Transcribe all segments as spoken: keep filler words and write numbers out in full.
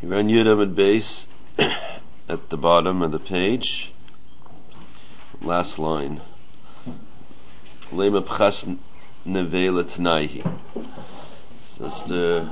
We're on Yud Amud Beis at the bottom of the page. Last line. Lema Pchas Nevela Tanaihi. So that's the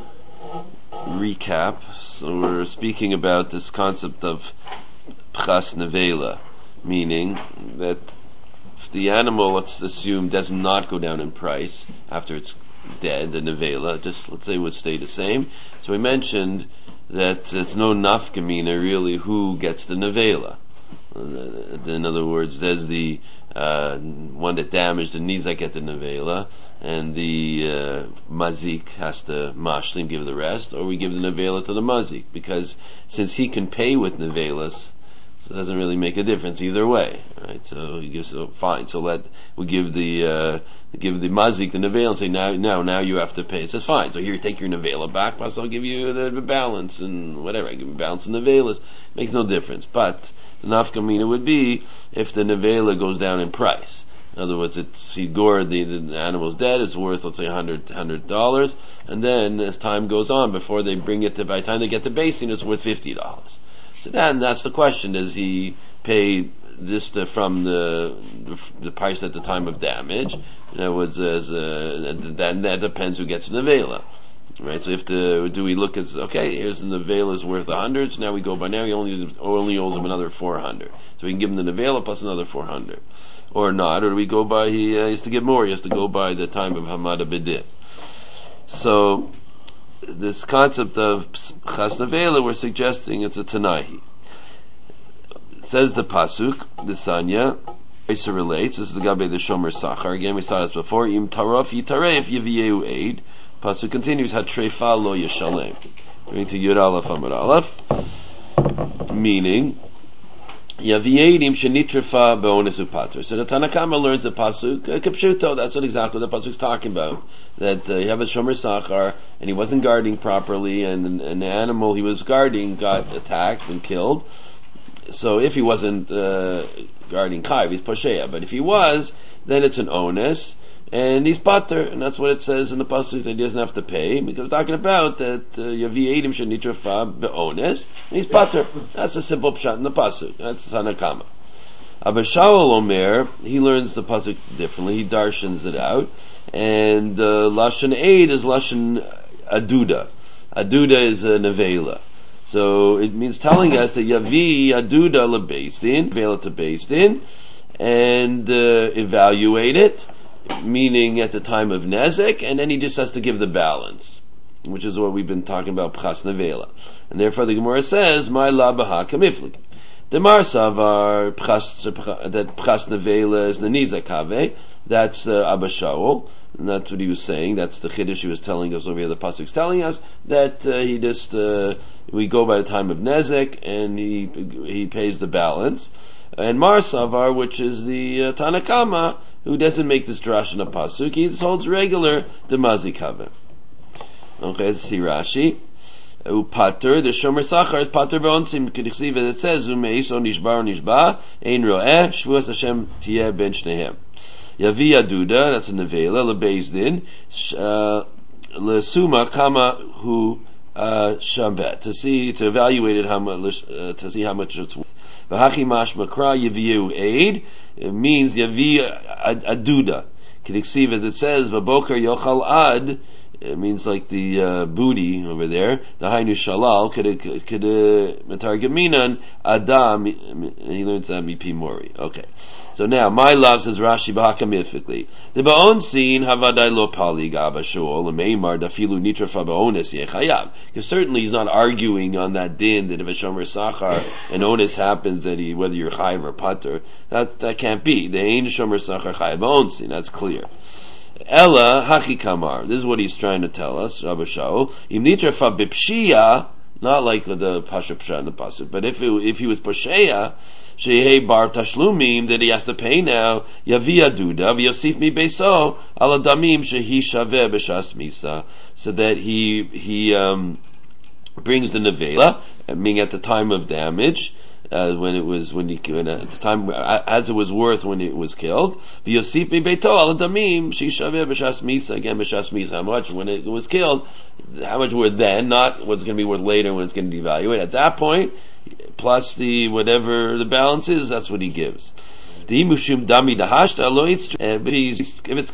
recap. So we're speaking about this concept of Pchas Nevela, meaning that if the animal, let's assume, does not go down in price after it's dead, the Nevela, just let's say would stay the same. So we mentioned that it's no nafkamina really who gets the nevela. In other words, there's the uh, one that damaged and needs that get the nevela, and the uh, mazik has to mashlim give the rest, or we give the nevela to the mazik, because since he can pay with nevelas, so it doesn't really make a difference either way, right? So he gives so fine. So let we give the uh, give the mazik the nevela and say now now now you have to pay. It says fine. So here take your nevela back, plus I'll give you the, the balance and whatever. I give you balance and nevelas. Makes no difference. But the nafkamina would be if the nevela goes down in price. In other words, it's he gored the, the animal's dead. It's worth let's say hundred hundred dollars, and then as time goes on, before they bring it to by the time they get to basing, it's worth fifty dollars. So then that's the question: does he pay this to, from the, the the price at the time of damage? In other words, as uh, that that depends who gets the nevela, right? So if the do we look at okay, here's the nevela is worth a hundred, so now we go by now he only only owes him another four hundred, so we can give him the nevela plus another four hundred, or not, or do we go by he, uh, he has to give more? He has to go by the time of Hamada B'din. So this concept of Pchas Nevela, we're suggesting it's a Tanaihi. Says the Pasuk, the Sanya, Isa relates, this is the Gabe the Shomer Sachar, again we saw this before, Im Tarof Yitaref Yiviyeu Eid, Pasuk continues, Hatrefa Lo Yeshalem. Going to Yud Aleph Amud Aleph, meaning, Yaviedim Shenitrefa Be'ones Upater. So the Tanakama learns the Pasuk, uh, Kipshuto, that's what exactly the Pasuk's talking about. That uh, you have a Shomer Sachar, and he wasn't guarding properly, and, and the animal he was guarding got attacked and killed. So if he wasn't uh, guarding Chayv, he's Poshea. But if he was, then it's an onus, and he's Pater, and that's what it says in the Pasuk, that he doesn't have to pay, because we're talking about that Yavi Eidim Shenitrafa Be'ones, and he's Pater. That's a simple pshat in the Pasuk. That's Tanakama. Abba Shaul Omer, he learns the Pasuk differently, he darshans it out, and uh, Lashon Eid is Lashon Aduda. Aduda is a Nevela. So it means telling us that Yavi Aduda leBeis-Din, Nevela to Beis-Din, and uh, evaluate it, meaning at the time of Nezek, and then he just has to give the balance, which is what we've been talking about, Pchas Nevela. And therefore the Gemara says, My Labaha Kamiflik. The Marsavar that Pchas Nevela is the Nizakave, that's uh, Abba Shaul, and that's what he was saying. That's the Chiddush he was telling us over here. The Pasuk's telling us that uh, he just uh, we go by the time of Nezek, and he he pays the balance. And Marsavar, which is the uh, Tanakama, who doesn't make this drash in a Pasuk, he just holds regular the Mazikave. Okay, let's see Rashi. Upater, the Shomer Sachar is Pater Be'onsim, Kediksiv, as it says, Umeis o Nishbar o Nishba, Ein Ro'eh, Shvuas Hashem Tiyeh Ben Shnehem. Yavi Aduda, that's a Nevela, LeBeis-Din, Lesuma Kama Hu Shavet, to see, to evaluate it, how much, uh, to see how much it's worth. V'hachi Mashma Kra Yaviu Eid, it means Yavi Aduda. Kediksiv, as it says, V'boker Yochal Ad, it means like the uh, booty over there. The Hainu Shalal could could Metargaminan Adam. He learns that mipi mori. Okay, so now my love says Rashi b'hakamifically. The baon scene havadai lo pali gaba shul lemeimar dafilu nitrafa baonis yechayav. Because certainly he's not arguing on that din that if a shomer sachar and onus happens that he whether you're chayav or pater, that that can't be. The ein shomer sachar chayav baon scene. That's clear. Ella haki kamar. This is what he's trying to tell us, Rabbi Shaul. Im nitrafa bipshia, not like the pasha psha in the pasuk, but if it, if he was poshea, shehei bar tashlumim, that he has to pay now. Yavi aduda v'yosif mi beso ala damim shehi shaveh b'shas misa, so that he he um brings the nevela, meaning at the time of damage, uh, when it was when he when, uh, at the time uh, as it was worth when it was killed. V'yosif beito al damim shishaveh b'shas misa, again b'shas misa. How much when it was killed? How much worth then? Not what's going to be worth later when it's going to devaluate. At that point, plus the whatever the balance is, that's what he gives. The imushim dami dahashta lo it's but he's if it's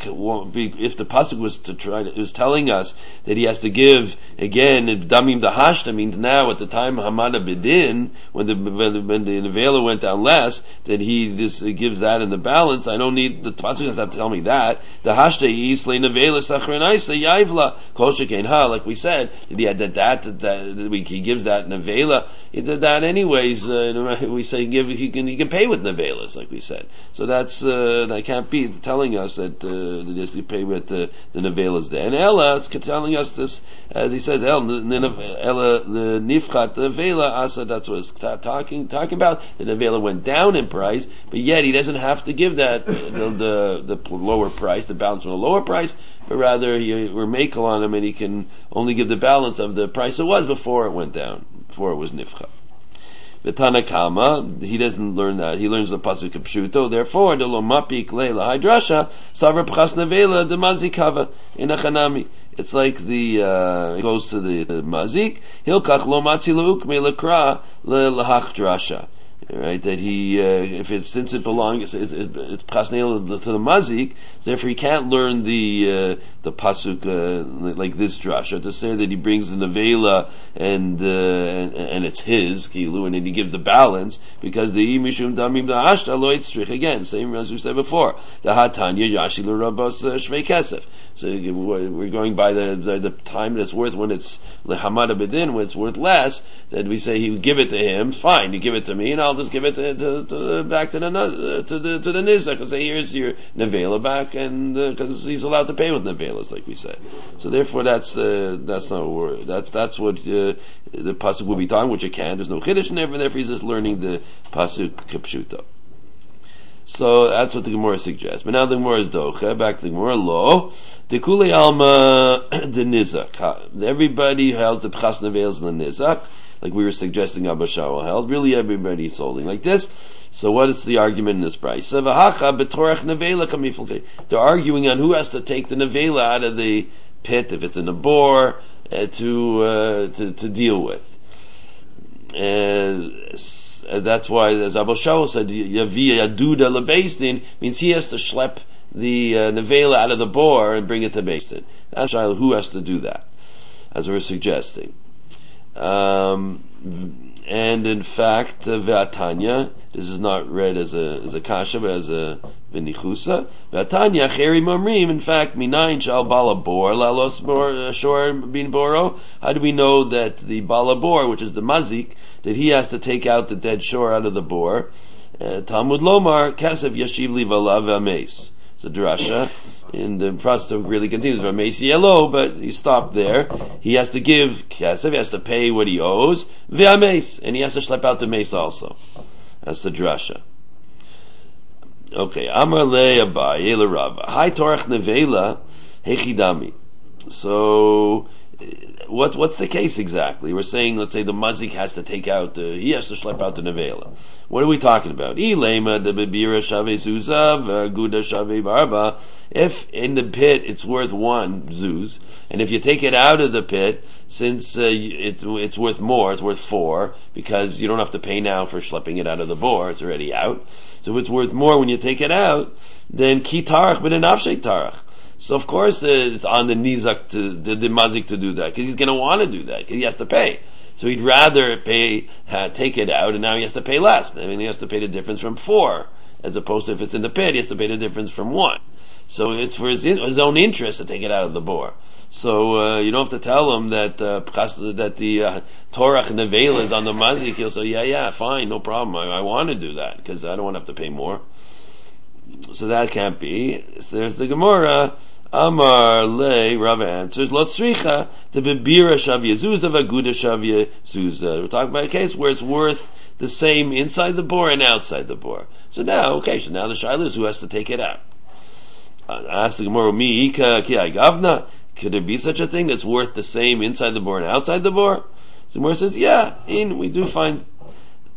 if the pasuk was to try to, was telling us that he has to give again damim dahashta means now at the time hamada bedin when the when the nevela went down less that he just gives that in the balance. I don't need the pasuk doesn't have to tell me that the hashta is le nevela sachrenaisa yaivla kol shekain ha, like we said that he had that that, that, that he gives that nevela. He did that anyways. Uh, we say give he can he can pay with nevelas, like we said. So that's uh, that can't be telling us that uh, that you pay with uh, the nevelas there. And Ella is telling us this, as he says, El Ella the nifchat nevela asa. That's what it's talking talking about. The nevela went down in price, but yet he doesn't have to give that uh, the, the the lower price, the balance from the lower price, but rather he, we're makel on him, and he can only give the balance of the price it was before it went down, before it was nifchat. The Tanakama, he doesn't learn that. He learns the pasuk of Pshuto. Therefore, the lo mapik leila hydrasha savar pchas nevela the mazikava in achanami. It's like the uh, it goes to the, the mazik. Hilkach lo matzi leuk me lekra le lahach drasha. Right, that he, uh, if it since it belongs, it's it's pchasneil to the mazik, therefore he can't learn the uh, the pasuk uh, like this drasha to say that he brings the nevela and uh, and, and it's his kilu and then he gives the balance because the mishum damim da'ashta lo yitzrich, again same as we said before the hatanya yashi l'rabos shvei kesef. So we're going by the, the the time that's worth when it's lehamada bedin, when it's worth less. That we say he would give it to him. Fine, you give it to me, and I'll just give it to, to, to back to the to the to the nizak and say, here's your nevela back, and because uh, he's allowed to pay with nevelas, like we said. So therefore, that's uh, that's not a word. That that's what uh, the pasuk will be talking, which it can. There's no chiddush in there, and therefore he's just learning the pasuk kapshuta. So that's what the Gemara suggests. But now the Gemara is doche. Back to the Gemara. Lo dekule alma the nizak. Everybody held the pchas nevels in the nizak, like we were suggesting Abba Shaul held. Really, everybody is holding like this. So what is the argument in this price? They're arguing on who has to take the nevela out of the pit if it's in a bore uh, to uh, to to deal with. Uh, that's why, as Abba Shaul said, Yavi Yaduda lebeisdin means he has to schlep the uh, nevela out of the bore and bring it to beisdin. That's who has to do that, as we're suggesting. Um, and in fact, uh, V'atanya, this is not read as a as a kasha, but as a v'nichusa. V'atanya cheri mamrim. In fact, minayin shal bala bor lalos bor shor bin boro. How do we know that the bala bor, which is the mazik, that he has to take out the dead shore out of the bor? Uh, Talmud lomar kasev yashiv li valav v'ameis. It's a drasha. And the process really continues. V'ameis yellow, but he stopped there. He has to give kasev. He has to pay what he owes. V'ameis, and he has to schlep out the mace also. That's the drasha. Okay, Amar le Abaye le Rava. Hai torach nevela hechidami. So, what what's the case exactly? We're saying, let's say the mazik has to take out, the, he has to schlep out the nevela. What are we talking about? Ilema de bebira shave zuzav guda shave barba. If in the pit it's worth one zuz, and if you take it out of the pit, since uh, it, it's worth more, it's worth four, because you don't have to pay now for schlepping it out of the bore, it's already out. So if it's worth more when you take it out, then ki tarach but an afshek tarach. So of course uh, it's on the nizak to the, the mazik to do that, because he's going to want to do that, because he has to pay. So he'd rather pay, uh, take it out, and now he has to pay less. I mean, he has to pay the difference from four, as opposed to if it's in the pit, he has to pay the difference from one. So it's for his, his own interest to take it out of the bore. So uh, you don't have to tell him that uh, that the uh, torach nevela is on the mazik. He'll say, yeah, yeah, fine, no problem. I, I want to do that because I don't want to have to pay more. So that can't be. So there's the Gemara. Amar le Rava answers lotzricha the bebira shavia zuzah vaguda shavia zuzah. We're talking about a case where it's worth the same inside the bore and outside the bore. So now, okay, so now the shaila is who has to take it out. Uh, ask the Gemara, mi ika ki gavna. Could there be such a thing that's worth the same inside the bore and outside the bore? So the Gemara says, yeah, in we do find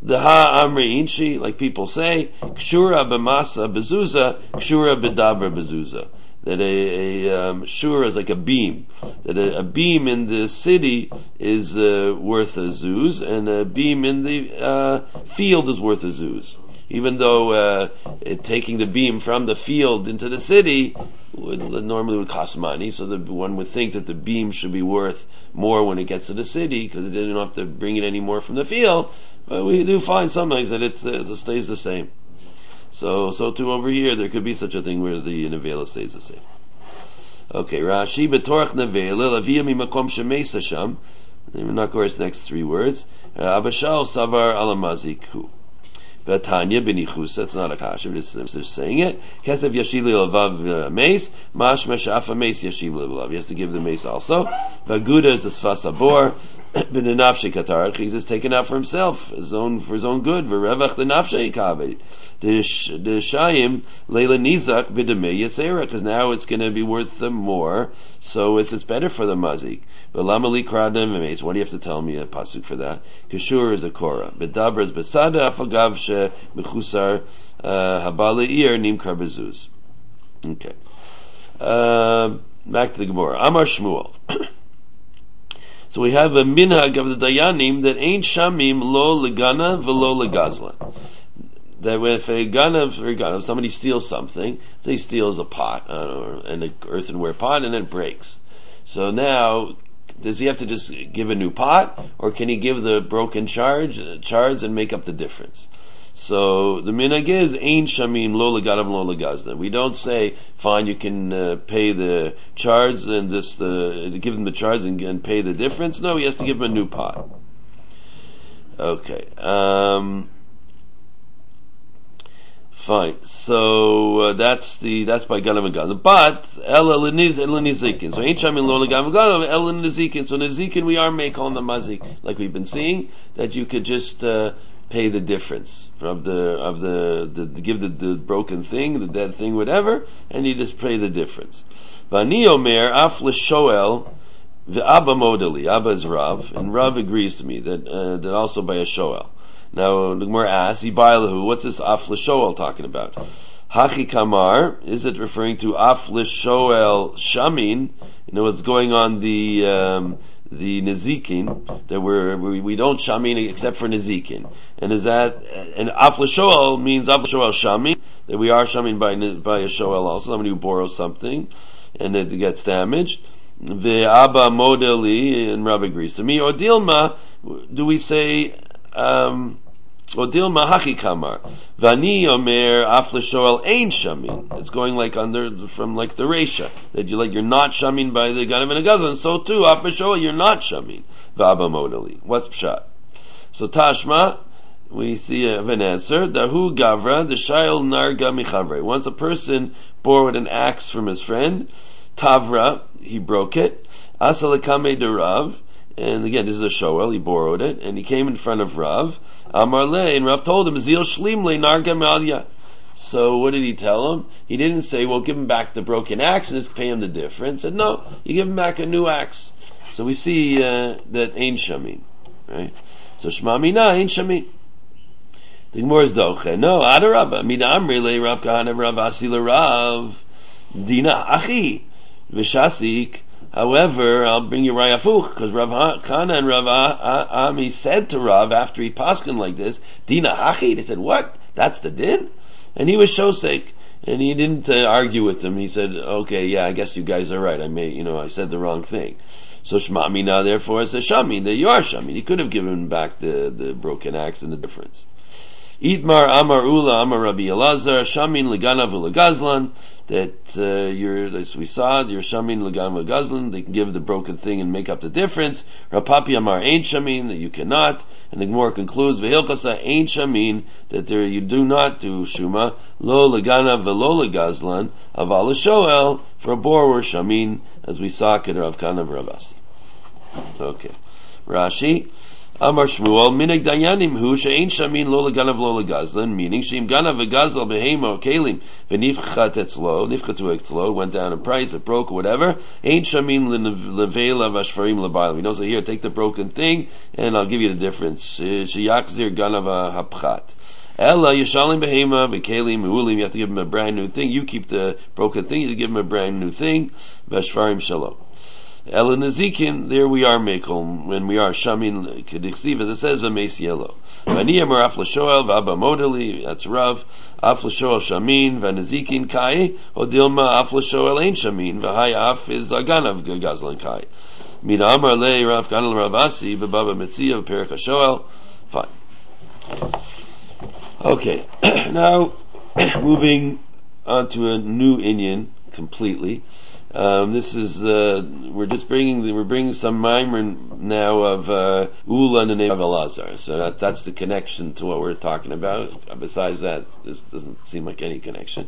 the ha amri inchi, like people say, kshura b'masa bezuza, kshura b'dabra bezuza. That a, a um, shura is like a beam. That a, a beam in the city is uh, worth a zuz, and a beam in the uh, field is worth a zuz. Even though uh, it, taking the beam from the field into the city would normally would cost money, so that one would think that the beam should be worth more when it gets to the city because they don't have to bring it any more from the field. But we do find sometimes that it's, uh, it stays the same. So, so too over here, there could be such a thing where the nevela stays the same. Okay, Rashi betorach nevela lavia mimakom shemeisa sham. We're not going to next three words. Abashal savar alamaziku. Betanya benichusa. It's not a kasha. It's just saying it. Kesef yashili lavav mace. Mash meshafa mace yashili lavav. He has to give the mace also. Vaguda is the sfas abor. B'nenafshe katar. He's just taken out for himself, his own for his own good. V'revach the nafshe kaved. The shayim leila nizak b'demei yitzera. Because now it's going to be worth them more. So it's it's better for the mazik. V'lamali kradem v'meis. What do you have to tell me a pasuk for that? Kishur is a korah. B'dabra is besada afagav she mechusar habali ir nimkar bezuz. Okay. Uh, back to the Gemara. Amar Shmuel. So we have a minhag of the Dayanim that ain't shamim lo legana velo legazlan. That when if a gana, if somebody steals something, say he steals a pot or an earthenware pot and it breaks. So now, does he have to just give a new pot, or can he give the broken charge, uh, charge and make up the difference? So the minhag is ein shamim lo leganav lo legazlan. We don't say fine, you can uh, pay the charge and just uh, give him the charge and, and pay the difference. No, he has to give him a new pot. Okay, um, fine. So uh, that's the that's by ganav and gazlan. But ela lenizikin. So ein shamim lo leganav ganav ela lenizikin. So nizikin we are make on the mazik, like we've been seeing, that you could just. Uh, pay the difference of the of the, the, the give the, the broken thing, the dead thing, whatever, and you just pay the difference. Vani omer af l'shoel ve'abba modeli. Abba is Rav, and Rav agrees to me that uh, that also by a shoel. Now the Gemara asks, Yibaylahu, what's this af l'shoel talking about? Hachi kamar, is it referring to af l'shoel shamin? You know what's going on the um, the Nezikin, that we're, we we don't shamin except for Nezikin. And is that, and af l'shoel means af l'shoel shamin, that we are shamin by, by a shoel also, somebody who borrows something, and it gets damaged. The Abba modeli, and Rav agrees to me, or Dilma, do we say, um, or Dilma haki kamar, vani omer af l'shoel ein shamin. It's going like under, from like the Reisha, that you like, you're not shamin by the ganav and a gazlan, so too, af l'shoel, you're not shamin. V'abba modeli. What's pshat? So Tashma, we see uh, an answer. Dahu gavra, the shayel narga michavre. Once a person borrowed an axe from his friend, Tavra, he broke it. Asalakame de Rav, and again, this is a shoel, he borrowed it, and he came in front of Rav. Amarle, and Rav told him, Zil shlimle narga malya. So what did he tell him? He didn't say, well, give him back the broken axe and just pay him the difference. He said, no, you give him back a new axe. So we see uh, that ain't shamin, right? So shma mina ain't shamin. The Gemara is doche. No, adarabba. Mida amri le Rav Kahana Rav Asi le Rav Dina achi v'shasik. However, I'll bring you Rayafuch, because Rav Kahana and Rav Ami said to Rav after he paskin like this, Dina achi. They said, what? That's the din? And he was shosek, and he didn't uh, argue with them. He said, okay, yeah, I guess you guys are right. I may, you know, I said the wrong thing. So Shema Mina, therefore, is a shamin, that you are shamin. He could have given back the, the broken axe and the difference. Idmar Amar Ula Amar Rabbi Elazar Shamin Leganav Legazlan, that uh, you're, as we saw, you're Shamin Leganav Legazlan, they can give the broken thing and make up the difference. Rapapi Amar ain't Shamin, that you cannot, and the Gemara concludes Vehilkasa ain't Shamin, that there you do not do Shuma Lo Leganav Velo Legazlan Aval Shoel, for a borrower Shamin, as we saw in Rav Kahana Rav Asi. Okay, Rashi. Amar Shmuel, minig dayanim hu she'ein shamin lo leganav lo legazlan, meaning she'im ganav v'gazal behema or kelim v'nifchat etzlo, nifchatu etzlo, went down in price, it broke or whatever, ein shamin levela v'ashfarim lebayla. He knows that here, take the broken thing, and I'll give you the difference. Sheyakzir ganav hapchat. Ella yishalim behema v'kelim v'ulim, you have to give him a brand new thing. You keep the broken thing, you give him a brand new thing. V'ashfarim shalom. Ela Nezikin, there we are Mekel, when we are Shamin Kediksiv, as it says, Vames Yellow. Vaniyamar Aflashoel, Vaba Modeli, that's Rav, Aflashoel Shamin, Vanezikin Kai, Odilma Aflashoel Ain Shamin, Vahai Af is Aganav Gazlan Kai. Mina Amar Le, Rav Ganal Ravasi, Vababa Metzia, Perek HaShoel. Fine. Okay, now, moving on to a new Inyan, completely. Um, this is uh, we're just bringing we're bringing some mimer now of uh, Ula in the name of Elazar. So that that's the connection to what we're talking about. Besides that, this doesn't seem like any connection.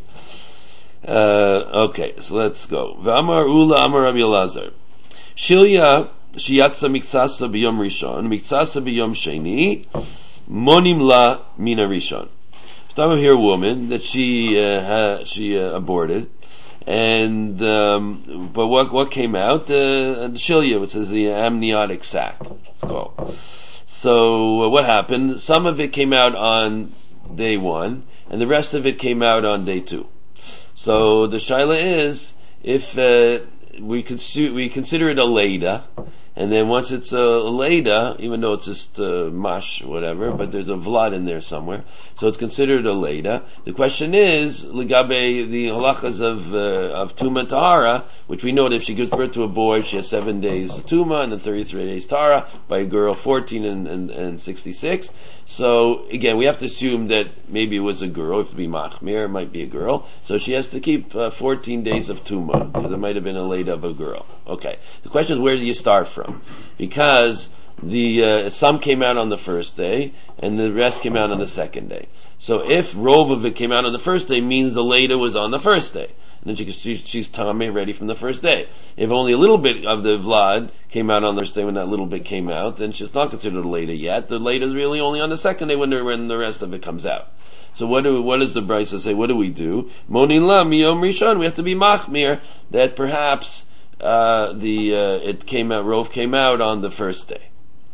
Uh, okay, so let's go. V'amar Ula Amar Rabbi Elazar. Shilya shiyatsa miksasa b'yom rishon miksasa b'yom sheni monim la mina rishon. Talking here a woman that she uh, ha, she uh, aborted. And um, but what what came out? Uh, the shilya, which is the amniotic sac. Let's go. So uh, what happened? Some of it came out on day one, and the rest of it came out on day two. So the shaila is if uh, we consider we consider it a leda, and then once it's a leda, even though it's just uh, mash or whatever, but there's a vlad in there somewhere, so it's considered a leda. The question is, ligabe the halachas of uh, of tuma tahara, which we know that if she gives birth to a boy, she has seven days of tuma and then thirty-three days tahara. By a girl, fourteen and, and, and sixty-six. So again, we have to assume that maybe it was a girl. If it be machmir, it might be a girl. So she has to keep uh, fourteen days of tuma because it might have been a leda of a girl. Okay. The question is, where do you start from? Because the uh, some came out on the first day and the rest came out on the second day. So if rove of it came out on the first day, means the leda was on the first day. And then she, she, she's tameh ready from the first day. If only a little bit of the vlad came out on the first day when that little bit came out, then she's not considered a leda yet. The leda is really only on the second day when the, when the rest of it comes out. So what do what does the Brisa say? What do we do? Monin la miyom rishon. We have to be machmir that perhaps uh, the uh, it came out rove came out on the first day.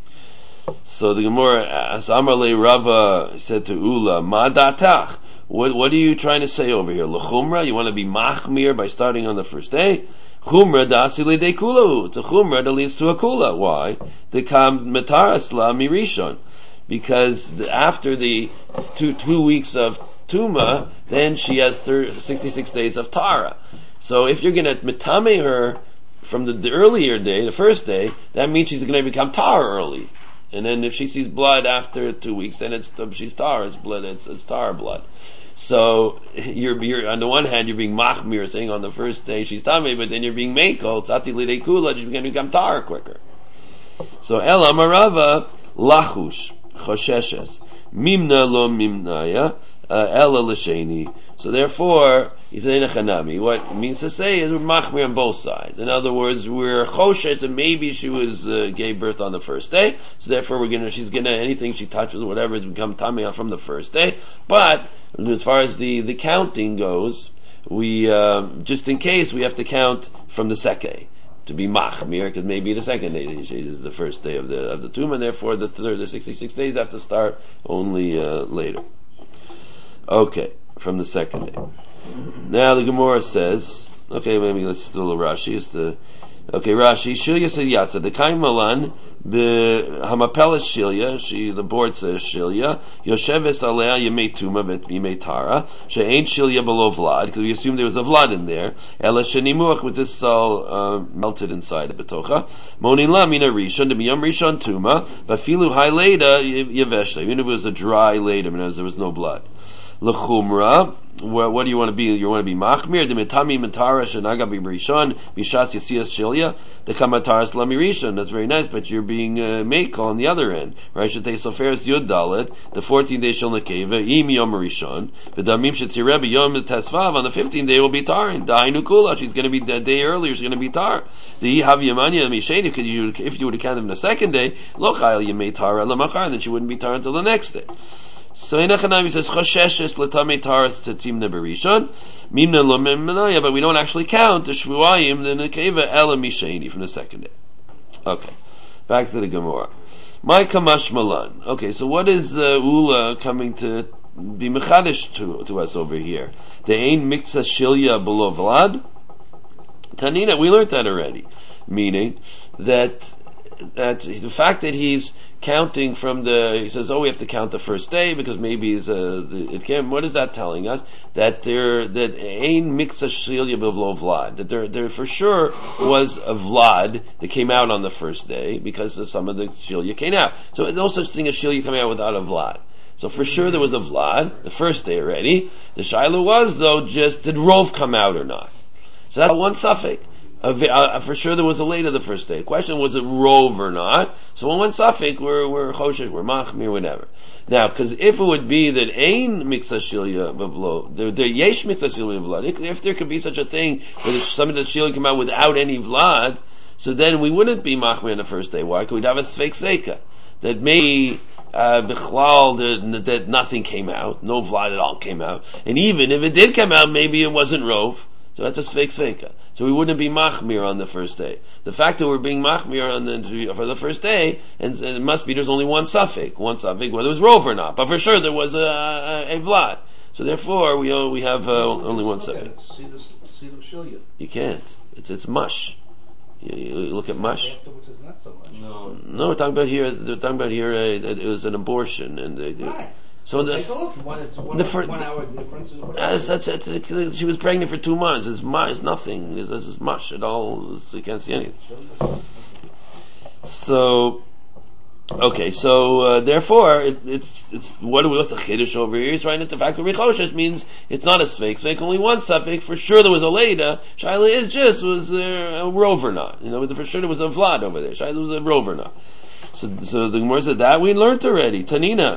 So the Gemara asks, Amar le Rava said to Ula, Ma datach. What, what are you trying to say over here? L'chumra, you want to be machmir by starting on the first day? Chumra da'asi le'dei kula. It's a chumra that leads to a kula. Why? The kam metaras la mirishon. Because the, after the two two weeks of tuma, then she has thirty, sixty-six days of tara. So if you're going to metame her from the, the earlier day, the first day, that means she's going to become tara early. And then if she sees blood after two weeks, then it's she's tar. It's blood. It's it's tar blood. So you're you're on the one hand you're being machmir, saying on the first day she's tamei, but then you're being meikol tzati lidei kula. She's going to become tar quicker. So ela marava lachush chosheshes mimna lo mimnaya ela l'sheni. So therefore, he said Hanami. What it means to say is we're machmir on both sides. In other words, we're choshes, and maybe she was uh, gave birth on the first day, so therefore we're gonna she's gonna anything she touches or whatever has become tamei from the first day. But as far as the, the counting goes, we uh, just in case we have to count from the second to be machmir, because maybe the second day is the first day of the of the tumah, and therefore the third, the sixty-six days have to start only uh, later. Okay, from the second day. Now the Gemara says, okay, maybe let's do a little Rashi. It's the okay Rashi. Shilya said yatsa the kaim malan be hamapela shilya. She the board says shilya yosheves alea yemei tuma vet yemei tara. She ain't shilya below vlad because we assumed there was a vlad in there. Ela shenimuach with this all uh, melted inside the betocha. Monin la mina rishon de miyam rishon tuma. But filu high leda yeveshla. Even if it was a dry leda, because there was no blood. L'chumra. What, what do you want to be? You want to be machmir? The mitami mitara shenaga b'rishon b'shas yisias shilya. The kamataras lami rishon. That's very nice, but you're being uh, mekel on the other end, right? Should they soferes yud dalet the fourteenth day shel nekeva im yom rishon v'damim shetireh b'yom tesvav on the fifteenth day will be tarin. Dainu kula. She's going to be the day earlier. She's going to be tar. The hav yamanya misheni. If you if you would have counted in the second day, lo chayil yemei tara lamachar, then she wouldn't be tar until the next day. So in Echanami says choshesh l'tamei taras tetimna berishon mimna lo memnaya, but we don't actually count the shvuayim the nekeva ela misheni from the second day. Okay, back to the Gemara. My kamash malan. Okay, so what is uh, Ula coming to be mechadish to to us over here? The ein miksa shilya below vlad. Tanina, we learned that already, meaning that that the fact that he's counting from the, he says, oh, we have to count the first day because maybe it's a, it can. What is that telling us? That there, that ein miksa shilya b'vlo vlad. That there, there for sure was a vlad that came out on the first day because of some of the shilya came out. So there's no such thing as shilya coming out without a vlad. So for sure there was a vlad the first day already. The shaila was though just did rov come out or not? So that's one suffix. Uh, uh, for sure there was a later the first day. The question was it rove or not? So on one suffix we're we're choshesh, we're machmir, whatever. Now, because if it would be that ein miksa shilya b'vlo, the the yesh miksa shilya b'vlad, if there could be such a thing where some of the shilya come out without any vlad, so then we wouldn't be machmir on the first day. Why? Because we'd have a sfeik seika that maybe uh, bichlal that, that nothing came out, no vlad at all came out, and even if it did come out, maybe it wasn't rove. So that's a sfeik sveika. So we wouldn't be machmir on the first day. The fact that we're being machmir on the, for the first day, and it must be there's only one suffix, one suffix, whether it was rov or not. But for sure there was a, a, a vlad. So therefore we we have uh, only one suffix. See the see the shilya. You can't. It's it's mush. You, you look at mush. Afterwards is not so much. No, no. We're talking about here. They're talking about here. Uh, it was an abortion, and they, they, right. So the, Take a look. One, it's one, the fir- one hour difference is what uh, such, uh, she was pregnant for two months. It's mush. It's nothing. It's, it's mush at all. It's, you can't see anything. So, okay. So uh, therefore, it, it's it's what what's the chiddush over here? It's right into the fact that richoshes means it's not a sfeik. Sfeik only one suffix. For sure, there was a leda. Shaila is just was there a rove or not? You know, for sure there was a vlad over there. Shaila was a rove or not? So, so the Gemara said that we learned already. Tanina.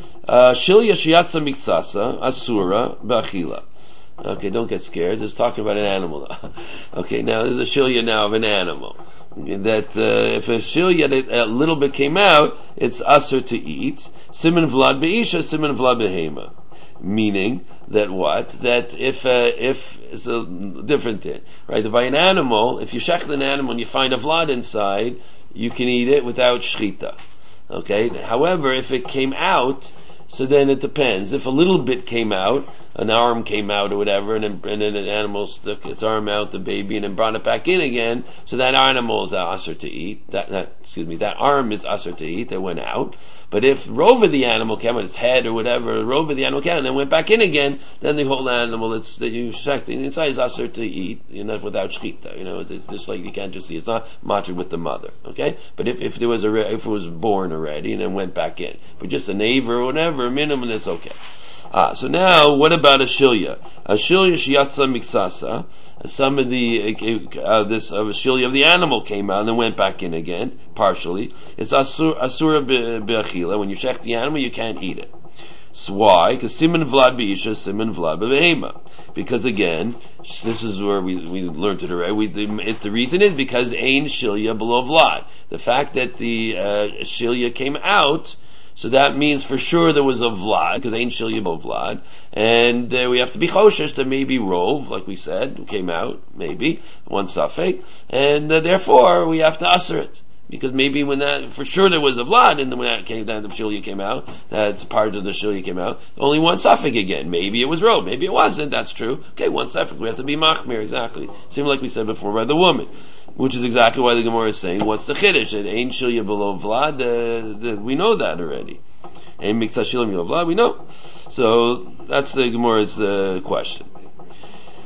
Shilya shiatza miksasa asura ba'achila. Okay, don't get scared. Just talking about an animal. Okay, now there's a shilya now of an animal. That uh, if a shilya that a little bit came out, it's asur to eat. Siman vlad be'isha, siman vlad behema. Meaning that what? That if uh, if it's a different thing, right? By an animal, if you shecht an animal and you find a vlad inside, you can eat it without shchita. Okay. However, if it came out, so then it depends. If a little bit came out, an arm came out or whatever, and then, and then an animal stuck its arm out, the baby, and then brought it back in again, so that animal is asur to eat. That, that, excuse me, that arm is asur to eat, that went out. But if rove of the animal came out, its head or whatever, rove of the animal came out and then went back in again, then the whole animal that's, that you shechted inside is asur to eat, you know, without shchita. You know, it's just like you can't just see, it's not matter with the mother, okay? But if, if there was a, if it was born already and then went back in, but just a neighbor or whatever, minimum, it's okay. Ah, so now, what about a shilya? A shilya shiatza miksasa. Some of the uh, this of uh, a shilya of the animal came out and then went back in again, partially. It's asur, asura be'achila. When you check the animal, you can't eat it. So why? Because siman vlad be'isha, siman vlad be'ehema. Because again, this is where we we learned it already. We, the, it, the reason is because ein shilya below vlad. The fact that the uh, shilya came out, so that means for sure there was a vlad, because ain't shilya bo vlad, and uh, we have to be choshesh that maybe rove, like we said, came out, maybe, one suffix, and uh, therefore we have to usher it. Because maybe when that, for sure there was a vlad, and when that came, then the shilya came out, that part of the shilya came out, only one suffix again. Maybe it was rove, maybe it wasn't, that's true. Okay, one suffix, we have to be machmir, exactly. Same like we said before by the woman. Which is exactly why the Gemara is saying, what's the chiddush? It ain't shilya below vlad, uh, the, we know that already. Ain't miksa shilya below vlad, we know. So, that's the Gemara's uh, question.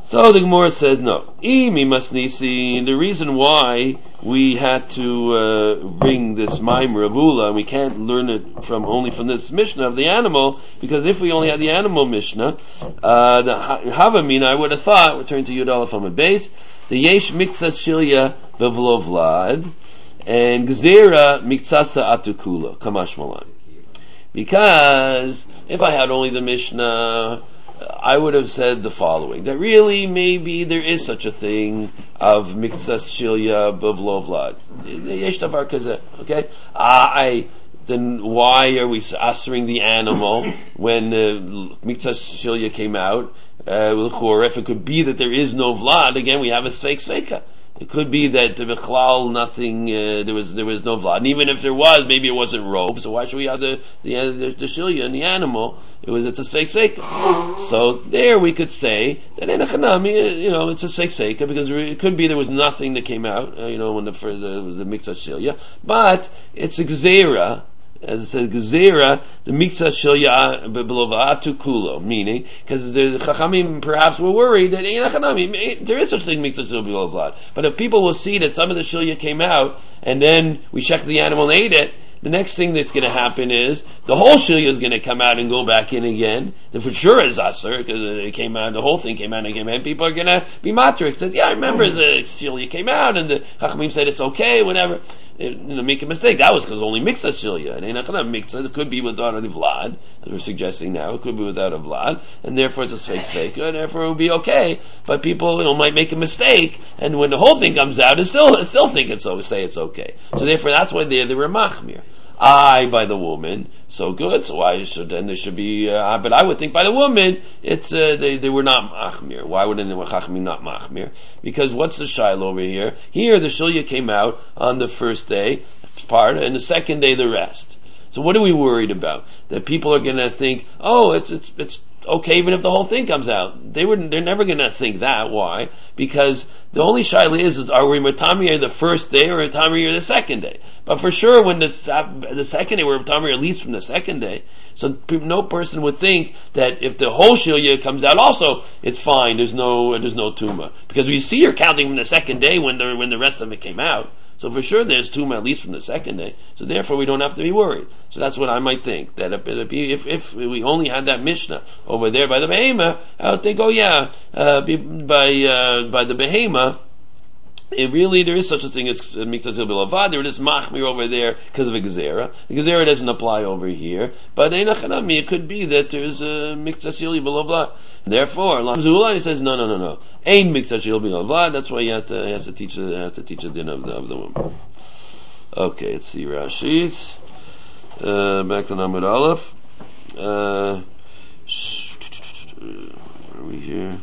So the Gemara said no. Imi masnisi. The reason why we had to uh, bring this Maimer of Ula, and we can't learn it from only from this Mishnah of the animal, because if we only had the animal Mishnah, uh, the Havamin, I would have thought, return to Yud Aleph on the base, the Yesh Miktsas Shilya Bevlo Vlad, and Gzera Miktsasa Atukula, Kamash Malan. Because if I had only the Mishnah, I would have said the following, that really maybe there is such a thing of Miktsas Shilya Bevlo Vlad. Yesh Davar Kazeh, okay? I, then why are we astering the animal when uh, Miktsas Shilya came out? Uh, if it could be that there is no Vlad, again we have a Sveik Sveika. It could be that Bichlal nothing, uh, there was there was no Vlad. And even if there was, maybe it wasn't robe, so why should we have the the, the, the Shilya and the animal? It was, it's a fake fake. So there we could say that in a Chanami, you know, it's a fake fake, because it could be there was nothing that came out, uh, you know, when the, for the, the Miktsas Shilya. But it's a Gzera, as it says, Gezerah, the Miktsas Shilya Belovatu Kulo, meaning, because the Chachamim perhaps were worried that there is such thing, Miktsas Shilya Belovatu. But if people will see that some of the Shilya came out, and then we checked the animal and ate it, the next thing that's going to happen is the whole Shilya is going to come out and go back in again. And for sure is Aser, because it came out, the whole thing came out and came out, and people are going to be matrix. Said, yeah, I remember the Shilya came out, and the Chachamim said it's okay, whatever. It, you know, make a mistake. That was because only Miktsas Shilya. And Miktsas, it could be without a Vlad, as we're suggesting now. It could be without a Vlad, and therefore it's a fake fake, and therefore it will be okay. But people, you know, might make a mistake, and when the whole thing comes out, it still, it still think it's so, say it's okay. So therefore, that's why they, they were machmir. I by the woman, so good. So why should then there should be? Uh, but I would think by the woman, it's uh, they they were not machmir. Why would the chachamim not machmir? Because what's the shiloh over here? Here the shilya came out on the first day part, and the second day the rest. So what are we worried about? That people are going to think, oh, it's it's it's okay even if the whole thing comes out. They were they're never going to think that. Why? Because the only shiloh is, is are we matamir the first day or matamir the second day? But for sure, when the the second day we're matamir at least from the second day, so no person would think that if the whole shilya comes out also, it's fine. There's no there's no tuma, because we see you're counting from the second day when the when the rest of it came out. So for sure there's tuma at least from the second day. So therefore we don't have to be worried. So that's what I might think, that if if, if we only had that Mishnah over there by the Behema, I would think, oh yeah, uh, by uh, by the Behema, it really, there is such a thing as Miktsas Shilya B'Levad. There is machmir over there because of a Gezerah. The Gezerah doesn't apply over here. But it could be that there's a Miktsas Shilya B'Levad. Therefore, Lamzullah says, no, no, no, no. Ain't Miktsas Shilya B'Levad. That's why he has to, he has to teach the, has to teach the din of the, of the woman. Okay, let's see Rashi's. Uh, back to Amud Aleph. Uh, where are we here?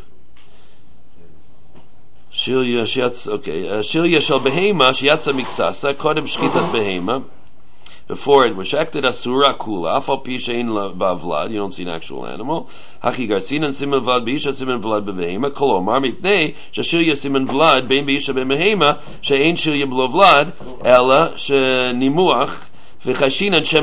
Shilya shiatz, okay. Uh, Shilya shal behema shiatza miksasa kodem shchitat behema. Before it was shekted asura kula afal pi shein bavlad. You don't see an actual animal. Hachi garsin and siman vlad beisha siman vlad bevehema. Kolomar mitnei shashilya siman vlad bein beisha bevehema shein shilya blovlad ela shenimuach. Maybe that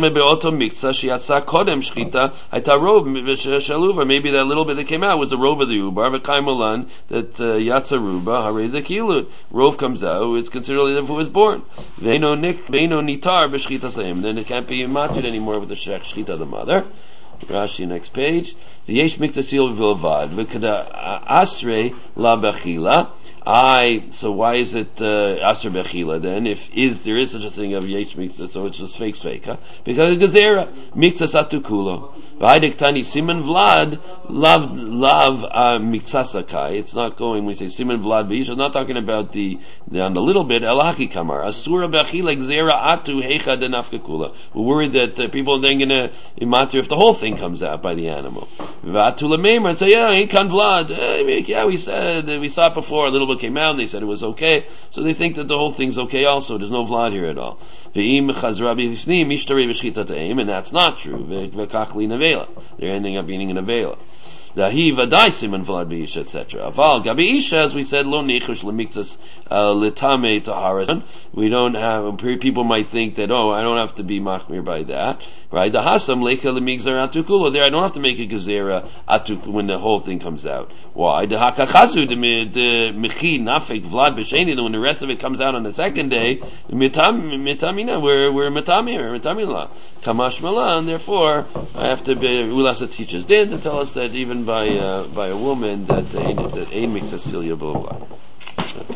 little bit that came out was the rove of the ubar, v'kaimalan that yatsa ruba hareza kilut. Rove comes out, it's considered as if it was born. Veino nitar b'shchita sayim. Then it can't be matud anymore with the shchita of the mother. Rashi, next page. The yesh miktsas shilya v'levad v'kada asrei la bechila. I, so why is it uh, Aser Bechila then? If is there is such a thing of Yesh Miktsas, so it's just fake fake, huh? Because Gezerah Miktsas Atukulo. V'Haidik Tani Siman Vlad Lav Lav Miktsasakai. It's not going. We say Siman Vlad Beisha. It's not talking about the, the on the little bit Elaki Kamar Asura Bechila Gezerah Atu Heicha Denafkakula. We're worried that uh, people are then going to imater if the whole thing comes out by the animal. V'Atula Meimer and say, yeah, ain't kan Vlad. Uh, yeah, we said uh, we saw it before. A little bit came out, they said it was okay, so they think that the whole thing's okay also. There's no vlad here at all. And that's not true. They're ending up being an avela. The he vadai siman vlad beisha, et cetera. Aval gabi isha, as we said, lo nichush lemiktas litame taharas. We don't have. People might think that, oh, I don't have to be machmir by that, right? The hasam leka lemigzar atukula. There, I don't have to make a gezerah atuk when the whole thing comes out. Why? The hakachazu the michi nafek vlad b'sheni. When the rest of it comes out on the second day, mitam mitamina. We're we're mitamir mitamila kamash mala, and therefore I have to be ulasa teaches then to tell us that even by uh, by a woman that uh, that ein mixas blah blah.